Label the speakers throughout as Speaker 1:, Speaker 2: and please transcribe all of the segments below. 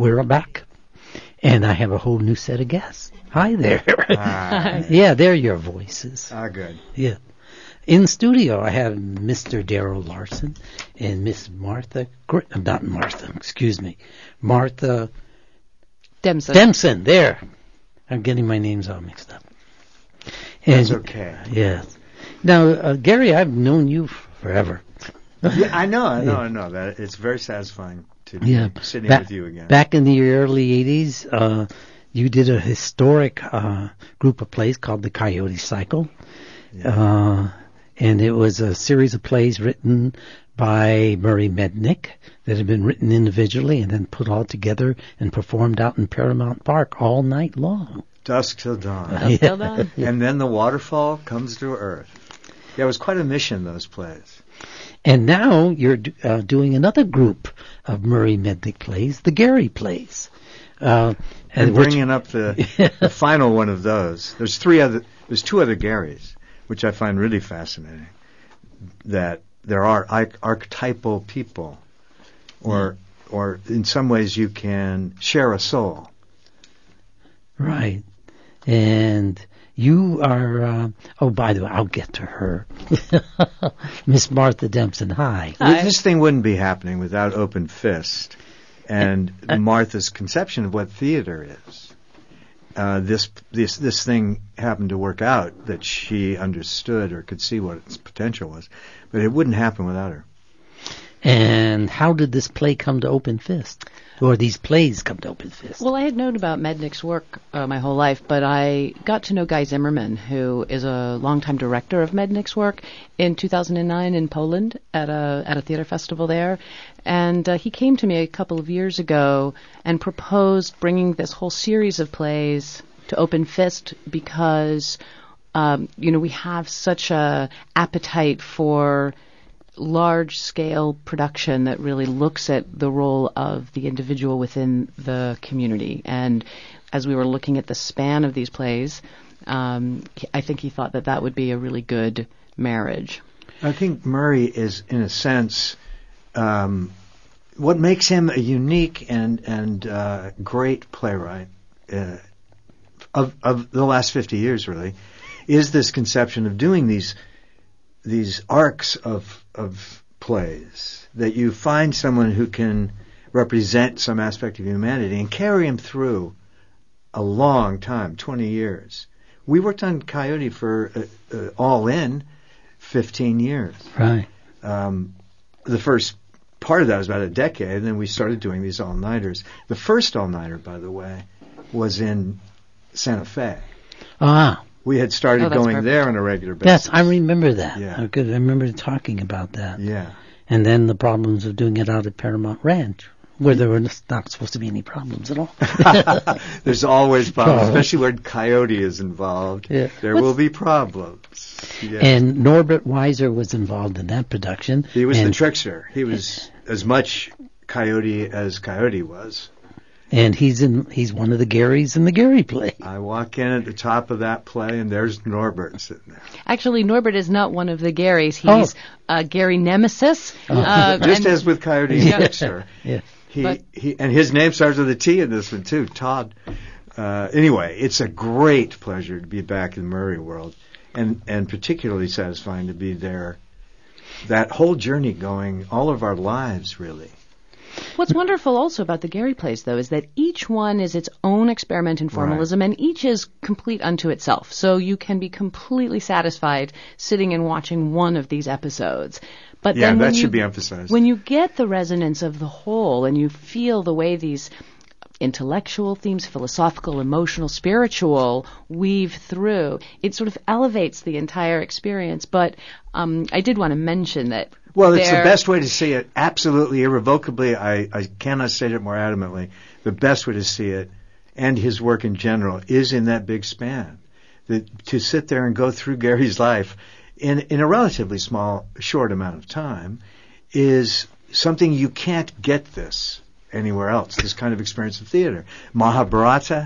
Speaker 1: we're back. And I have a whole new set of guests. Hi there.
Speaker 2: Hi.
Speaker 1: Yeah, they're your voices.
Speaker 2: Good.
Speaker 1: Yeah. In studio, I have Mr. Daryl Larson and Miss Martha Dempson. There. I'm getting my names all mixed up.
Speaker 2: That's okay.
Speaker 1: Yes. Now, Gary, I've known you forever.
Speaker 2: Yeah, I know. That it's very satisfying to be sitting with you again.
Speaker 1: Back in the early 80s, you did a historic group of plays called the Coyote Cycle. Yeah. And it was a series of plays written by Murray Mednick that had been written individually and then put all together and performed out in Paramount Park all night long.
Speaker 2: Dusk till dawn.
Speaker 1: Yeah.
Speaker 2: And then the waterfall comes to earth. Yeah, it was quite a mission, those plays.
Speaker 1: And now you're doing another group of Murray Mednick plays, the Gary plays.
Speaker 2: And bringing up the final one of those. There's two other Garys, which I find really fascinating, that there are archetypal people, or in some ways you can share a soul.
Speaker 1: Right. And you are, by the way, I'll get to her. Miss Martha Dempson, hi.
Speaker 2: This thing wouldn't be happening without Open Fist and Martha's conception of what theater is. This thing happened to work out that she understood or could see what its potential was, but it wouldn't happen without her.
Speaker 1: And how did this play come to Open Fist? Or these plays come to Open Fist?
Speaker 3: Well, I had known about Mednick's work my whole life, but I got to know Guy Zimmerman, who is a longtime director of Mednick's work, in 2009 in Poland at a theater festival there. And he came to me a couple of years ago and proposed bringing this whole series of plays to Open Fist because, we have such a appetite for large-scale production that really looks at the role of the individual within the community. And as we were looking at the span of these plays, I think he thought that would be a really good marriage.
Speaker 2: I think Murray is, in a sense, what makes him a unique and great playwright of the last 50 years, really, is this conception of doing these arcs of plays, that you find someone who can represent some aspect of humanity and carry him through a long time, 20 years. We worked on Coyote for all in 15 years.
Speaker 1: Right.
Speaker 2: The first part of that was about a decade, and then we started doing these all-nighters. The first all-nighter, by the way, was in Santa Fe.
Speaker 1: Ah.
Speaker 2: We had started going
Speaker 3: perfect.
Speaker 2: there on a regular basis.
Speaker 1: Yes, I remember that.
Speaker 2: Yeah.
Speaker 1: I remember talking about that.
Speaker 2: Yeah.
Speaker 1: And then the problems of doing it out at Paramount Ranch, where there were not supposed to be any problems at all.
Speaker 2: There's always problems, especially where Coyote is involved.
Speaker 1: Yeah.
Speaker 2: There will be problems. Yes.
Speaker 1: And Norbert Weiser was involved in that production.
Speaker 2: He was the trickster. He was as much Coyote as Coyote was.
Speaker 1: And he's one of the Garys in the Gary play.
Speaker 2: I walk in at the top of that play, and there's Norbert sitting there.
Speaker 3: Actually, Norbert is not one of the Garys. He's Gary Nemesis.
Speaker 2: Just as with Coyote and Trickster.
Speaker 1: Yeah.
Speaker 2: He and his name starts with a T in this one, too, Todd. Anyway, it's a great pleasure to be back in the Murray world, and particularly satisfying to be there. That whole journey going, all of our lives, really.
Speaker 3: What's wonderful also about the Gary plays, though, is that each one is its own experiment in formalism, right. And each is complete unto itself. So you can be completely satisfied sitting and watching one of these episodes. But then
Speaker 2: that should be emphasized.
Speaker 3: When you get the resonance of the whole and you feel the way these intellectual themes, philosophical, emotional, spiritual, weave through, it sort of elevates the entire experience. But I did want to mention that.
Speaker 2: Well, it's the best way to see it, absolutely, irrevocably. I cannot state it more adamantly. The best way to see it, and his work in general, is in that big span. To sit there and go through Gary's life in a relatively short amount of time is something you can't get this anywhere else, this kind of experience of theater. Mahabharata,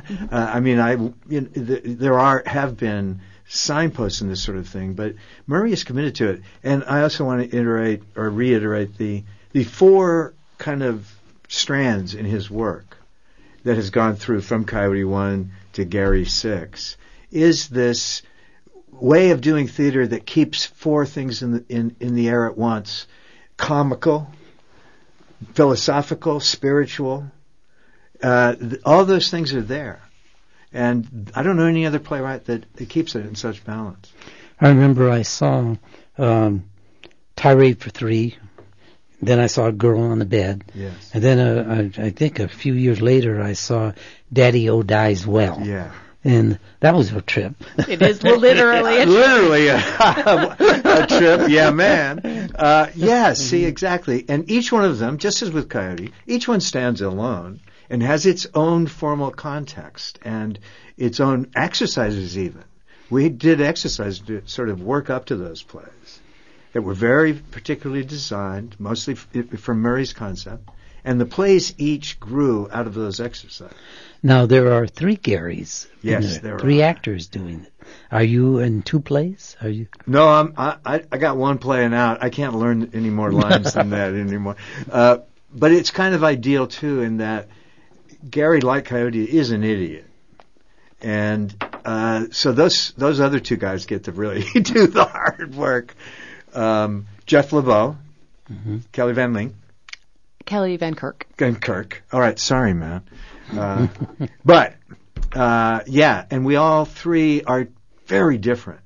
Speaker 2: there have been signposts in this sort of thing, but Murray is committed to it. And I also want to reiterate the four kind of strands in his work that has gone through from Coyote 1 to Gary 6 is this way of doing theater that keeps four things in the air at once: comical, philosophical, spiritual. All those things are there. And I don't know any other playwright that keeps it in such balance.
Speaker 1: I remember I saw Tirade for Three. Then I saw A Girl on the Bed.
Speaker 2: Yes.
Speaker 1: And then I think a few years later I saw Daddy-O Dies Well.
Speaker 2: Yeah.
Speaker 1: And that was a trip.
Speaker 3: It is literally a trip.
Speaker 2: Literally a trip, yeah, man. See, exactly. And each one of them, just as with Coyote, each one stands alone and has its own formal context and its own exercises even. We did exercises to sort of work up to those plays that were very particularly designed, mostly from Murray's concept, and the plays each grew out of those exercises.
Speaker 1: Now, there are three Garys.
Speaker 2: Yes, there are.
Speaker 1: Three actors doing it. Are you in two plays? Are you?
Speaker 2: No, I got one playing out. I can't learn any more lines than that anymore. But it's kind of ideal, too, in that Gary, like Coyote, is an idiot. And so those other two guys get to really do the hard work. Jeff LeBeau, Kelly Van Link.
Speaker 3: Kelly Van Kirk.
Speaker 2: And Kirk. All right, sorry, man. But, and we all three are very different.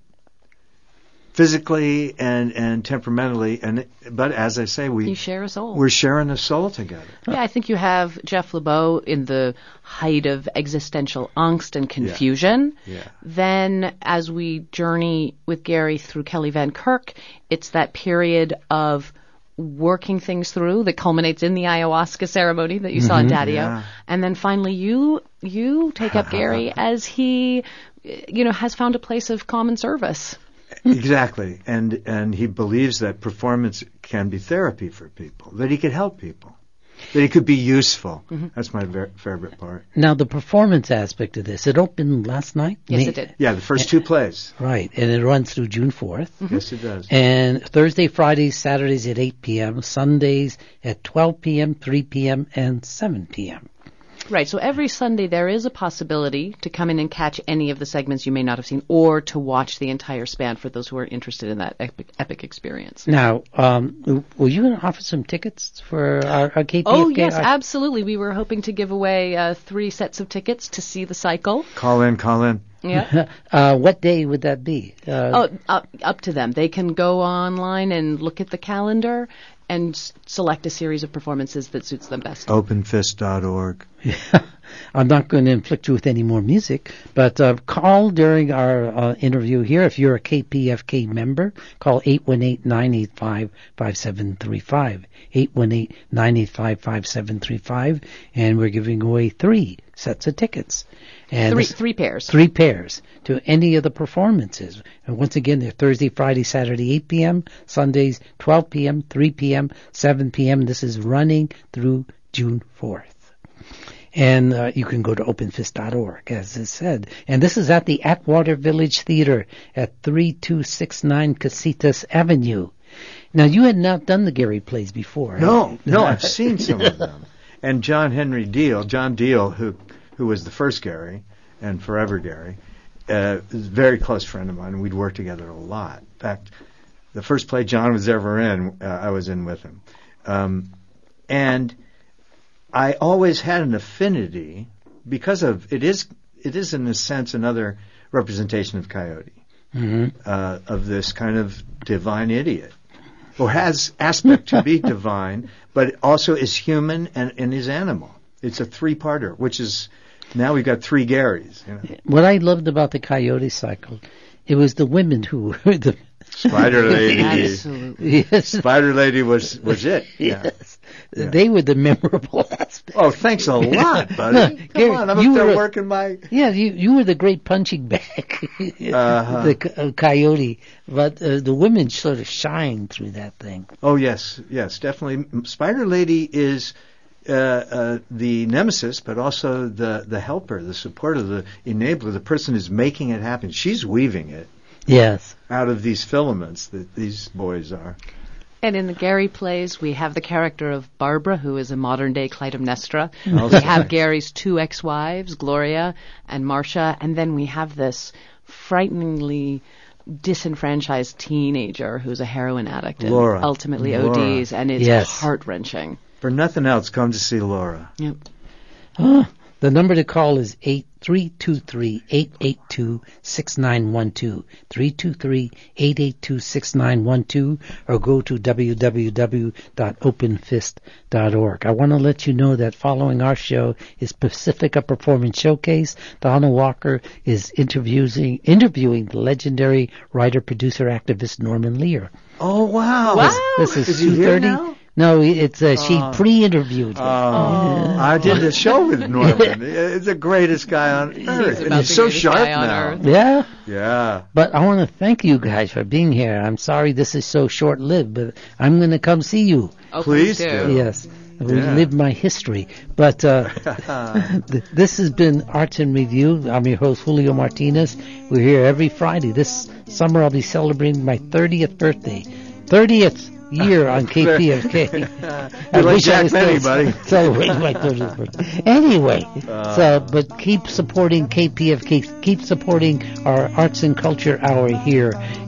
Speaker 2: Physically and temperamentally, but as I say,
Speaker 3: you share a soul.
Speaker 2: We're sharing a soul together.
Speaker 3: Yeah, I think you have Jeff LeBeau in the height of existential angst and confusion.
Speaker 2: Yeah.
Speaker 3: Then, as we journey with Gary through Kelly Van Kirk, it's that period of working things through that culminates in the ayahuasca ceremony that you saw in Daddy-O.
Speaker 2: Yeah.
Speaker 3: And then finally you take up Gary as he, has found a place of common service.
Speaker 2: Exactly. And he believes that performance can be therapy for people, that he could help people, that he could be useful. That's my favorite part.
Speaker 1: Now, the performance aspect of this, it opened last night?
Speaker 3: Yes, it did.
Speaker 2: Yeah, the first two plays.
Speaker 1: Right, and it runs through June 4th.
Speaker 2: Yes, it does.
Speaker 1: And Thursday, Fridays, Saturdays at 8 p.m., Sundays at 12 p.m., 3 p.m., and 7 p.m.
Speaker 3: Right, so every Sunday there is a possibility to come in and catch any of the segments you may not have seen, or to watch the entire span for those who are interested in that epic experience.
Speaker 1: Now, were you going to offer some tickets for our KPFK?
Speaker 3: Oh, yes, absolutely. We were hoping to give away 3 sets of tickets to see the cycle.
Speaker 2: Call in.
Speaker 3: Yeah.
Speaker 1: What day would that be?
Speaker 3: Up to them. They can go online and look at the calendar and select a series of performances that suits them best.
Speaker 2: Openfist.org.
Speaker 1: I'm not going to inflict you with any more music, but call during our interview here. If you're a KPFK member, call 818-985-5735, 818-985-5735, and we're giving away 3 sets of tickets. And
Speaker 3: three pairs.
Speaker 1: 3 pairs to any of the performances. And once again, they're Thursday, Friday, Saturday, 8 p.m., Sundays, 12 p.m., 3 p.m., 7 p.m. This is running through June 4th. And you can go to openfist.org, as I said. And this is at the Atwater Village Theater at 3269 Casitas Avenue. Now, you had not done the Gary plays before.
Speaker 2: No, I've seen some of them. And John Deal, who was the first Gary and forever Gary, is a very close friend of mine, and we'd worked together a lot. In fact, the first play John was ever in, I was in with him. And I always had an affinity because of it is in a sense another representation of Coyote, of this kind of divine idiot, who has aspect to be divine, but also is human and is animal. It's a 3-parter, which is now we've got 3 Garys.
Speaker 1: What I loved about the Coyote cycle, it was the women who were the
Speaker 2: Spider Lady.
Speaker 3: Absolutely.
Speaker 1: Yes.
Speaker 2: Spider Lady was it.
Speaker 1: Yes. Yeah. They were the memorable aspect.
Speaker 2: Oh, thanks a lot, buddy. Come on, I'm up there working my...
Speaker 1: Yeah, you were the great punching bag, the Coyote. But the women sort of shine through that thing.
Speaker 2: Oh, yes, definitely. Spider Lady is the nemesis, but also the helper, the supporter, the enabler, the person who's making it happen. She's weaving it.
Speaker 1: Yes.
Speaker 2: Out of these filaments that these boys are.
Speaker 3: And in the Gary plays, we have the character of Barbara, who is a modern-day Clytemnestra.
Speaker 2: Oh,
Speaker 3: We have Gary's two ex-wives, Gloria and Marcia, and then we have this frighteningly disenfranchised teenager who's a heroin addict and
Speaker 2: Laura.
Speaker 3: ultimately
Speaker 2: Laura.
Speaker 3: ODs, and it's
Speaker 1: Yes.
Speaker 3: heart-wrenching.
Speaker 2: For nothing else, come to see Laura.
Speaker 3: Yep.
Speaker 1: The number to call is 323-882-6912, 323-882-6912, or go to www.openfist.org. I want to let you know that following our show is Pacifica Performance Showcase. Donna Walker is interviewing the legendary writer, producer, activist Norman Lear.
Speaker 2: Oh, wow.
Speaker 1: This is
Speaker 2: he here
Speaker 1: 2:30.
Speaker 2: now?
Speaker 1: No, it's she pre-interviewed him.
Speaker 2: I did the show with Norman. He's the greatest guy on earth. And
Speaker 3: about
Speaker 2: he's
Speaker 3: the
Speaker 2: so
Speaker 3: greatest
Speaker 2: sharp
Speaker 3: guy on
Speaker 2: now.
Speaker 3: earth.
Speaker 1: Yeah.
Speaker 2: Yeah.
Speaker 1: But I want to thank you guys for being here. I'm sorry this is so short-lived, but I'm going to come see you.
Speaker 3: Oh,
Speaker 2: Please do.
Speaker 1: Yes. We
Speaker 2: Yeah.
Speaker 1: live my history. But this has been Arts in Review. I'm your host, Julio Martinez. We're here every Friday. This summer I'll be celebrating my 30th birthday. 30th year on KPFK.
Speaker 2: You're like Jack Benny, buddy.
Speaker 1: Celebrating my 30th birthday. Anyway, but keep supporting KPFK. Keep supporting our Arts and Culture Hour here